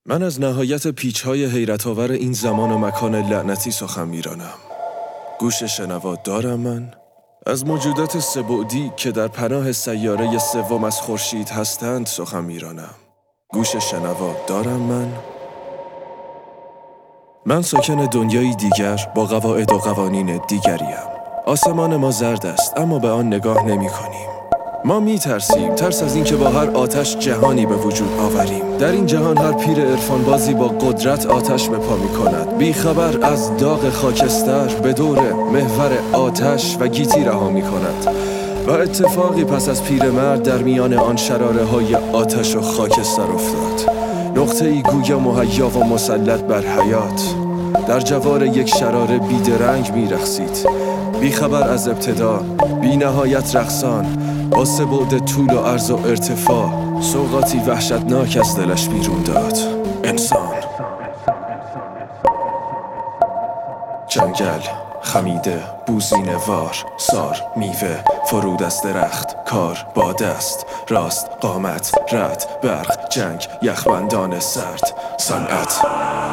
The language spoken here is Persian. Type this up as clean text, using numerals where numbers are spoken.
من از نهایت پیچ‌های حیرت‌آور این زمان و مکان لعنتی سخن میرانم. گوش شنوا دارم من؟ از موجودات سه‌بعدی که در پناه سیاره سوم از خورشید هستند سخن میرانم. گوش شنوا دارم من؟ من ساکن دنیایی دیگر با قواعد و قوانین دیگریم. آسمان ما زرد است اما به آن نگاه نمی کنیم. ما می ترسیم، ترس از اینکه با هر آتش جهانی به وجود آوریم. در این جهان هر پیر عرفانبازی با قدرت آتش به پا می کند، بی خبر از داغ خاکستر به دور محور آتش و گیتی رها می کند. و اتفاقی پس از پیرمرد در میان آن شراره های آتش و خاکستر افتاد. نقطه ای گویا مهیا و مسلط بر حیات در جوار یک شراره بیدرنگ می رقصید، بی خبر از ابتدا، بی نهایت رقصان، با سه‌بعد طول و عرض و ارتفاع، سوغاتی وحشتناک از دلش بیرون داد. انسان، جنگل، خمیده، بوزینه وار، سار، میوه، فرود از درخت، کار، با دست، راست، قامت، رد، برق، جنگ، یخبندان سرد، صنعت.